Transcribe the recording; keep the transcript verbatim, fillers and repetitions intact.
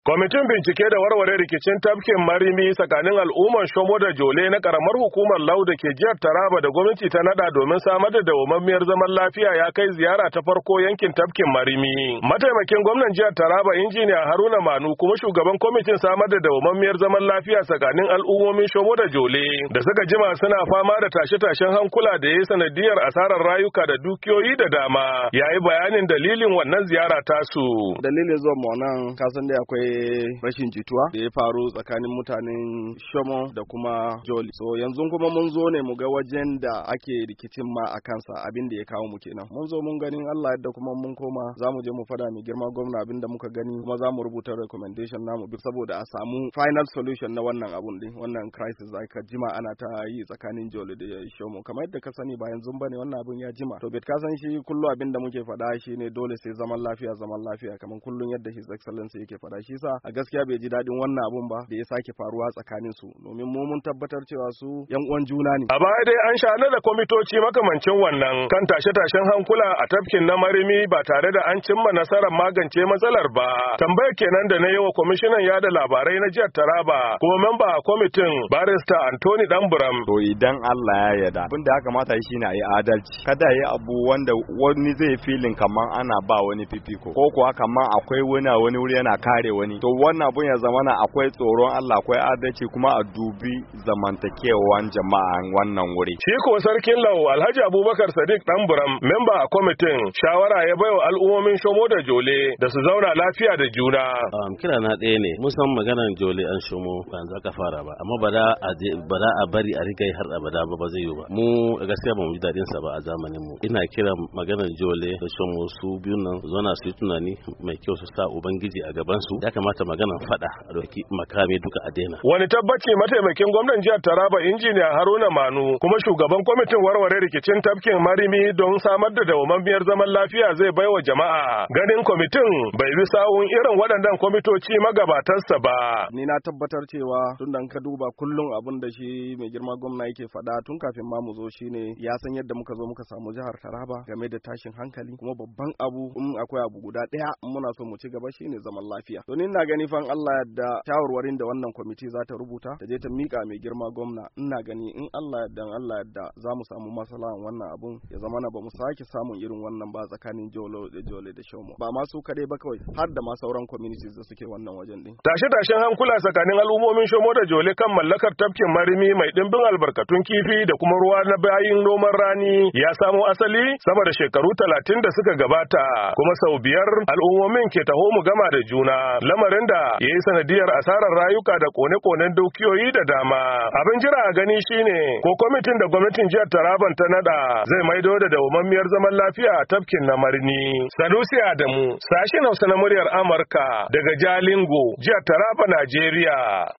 Kwamitin bincike da warware rikicin tafkin Marimi tsakanin al'ummar Shomo da Jole na karamar hukumar Lau da ke jihar Taraba da gwamnati ta nada domin samar da dawwammamiyar zaman lafiya ya kai ziyara ta farko yankin tafkin Marimi. Mataimakin gwamnan jihar Taraba injiniya Haruna Manu kuma shugaban kwamitin samar da dawwammamiyar zaman lafiya tsakanin al'ummomin Shomo da Jole da suka jima suna fama da tashe-tashen hankula da ya sanadiyar asarar rayuka da dukiyoyi da dama. Yayi bayanin dalilin wannan ziyara tasu. Dalilin zuwa mu nan kasan dai akwai rashin jituwa da ya faru tsakanin mutanen Shomo da kuma Joli. So yanzu kuma mun zo ne mu ga wajen da ake rikicin ma a kansa abin da ya kawo mu kenan. Mun zo mun ganin Allah yadda kuma mun koma za mu je mu fada mai girma gwamna abin da muka gani kuma za mu rubuta recommendation namu duk saboda a samu final solution na wannan abun din wannan crisis da aka jima ana ta yi tsakanin Joli da Shomo. Kamar yadda ka sani ba yanzu bane wannan abun ya jima. To bet ka san shi kullu abin da muke fada shine dole sai zaman lafiya zaman lafiya kamar kullun yadda His Excellency yake fada shi sa a gaskiya bai ji daɗin wannan abun ba da ya sake faruwa tsakanin su domin mu mun tabbatar cewa su yan uwan juna ne. A baya dai an shana da kwamitoci makamancin wannan kan tashe-tashen hankula a tafkin na Marimi ba tare da an cimma nasarar magance matsalar ba. Tambayar kenan da na yi wa kwamishinan yada labarai na jihar Taraba kuma memba a kwamitin barista Anthony Danburam. To idan Allah ya yarda abin da ya kamata yi shine a yi adalci. Kada yi abu wanda wani zai filin kamar ana ba wani fifiko ko kuwa kamar akwai wani a wani wuri yana kare wani. To wannan abun ya zamana akwai tsoron Allah akwai adalci kuma a dubi zamantakewan jama'an wannan wuri. Shi ko sarkin Lau Alhaji Abubakar Sadiq Danburam memba a kwamitin shawara ya baiwa al'ummomin Shomo da Jole da su zauna lafiya da juna. Um, kira na ɗaya ne musan maganar Jole an Shomo ba yanzu aka fara ba amma ba da a ba da a bari a riga har abada ba ba zai yi ba. Mu gaskiya ba mu ji dadin sa ba a zamanin mu. Ina kira maganar Jole da Shomo su biyun nan zauna su yi tunani mai kyau su sa ubangiji a gaban su. Ya kamata maganar fada a doki makami duka a daina. Wani tabbaci mataimakin gwamnan jihar Taraba injiniya Haruna Manu kuma shugaban kwamitin warware rikicin tafkin Marimi don samar da dawwammamiyar zaman lafiya zai baiwa jama'a. Ganin kwamitin bai bi sawun irin waɗannan kwamitoci magabatarsa ba. Ni na tabbatar cewa tun da ka duba kullum abin da shi mai girma gwamna yake faɗa tun kafin ma mu zo shine ya san yadda muka zo muka samu jihar Taraba game da tashin hankali kuma babban abu in akwai abu guda ɗaya muna so mu ci gaba shine zaman lafiya. To ni ina gani fan Allah yadda shawarwarin da wannan kwamiti za ta rubuta ta je ta mika mai girma gwamna ina gani in Allah yadda Allah yadda za mu samu maslahan wannan abun ya zama na ba mu sake samun irin wannan ba tsakanin Jolo da Jole da Shomo ba ma su kadai ba kawai har da ma sauran communities da suke wannan wajen din. Tashe-tashen hankula tsakanin al'ummomin Shomo da Jole kan mallakar tafkin Marimi mai dimbin albarkatun kifi da kuma ruwa na bayin noman rani ya samo asali sama da shekaru talatin da suka gabata kuma sau biyar al'ummomin ke taho mu gama da juna lamarin da ya yi sanadiyar asarar rayuka da kone-konen dukiyoyi da dama. Abin jira a gani shine ko kwamitin da gwamnatin jihar Taraban ta nada zai maido da dawwammamiyar zaman lafiya a tafkin na Marni. Sanusi Adamu, sashen Hausa na muryar Amurka daga Jalingo, jihar Taraba, Najeriya.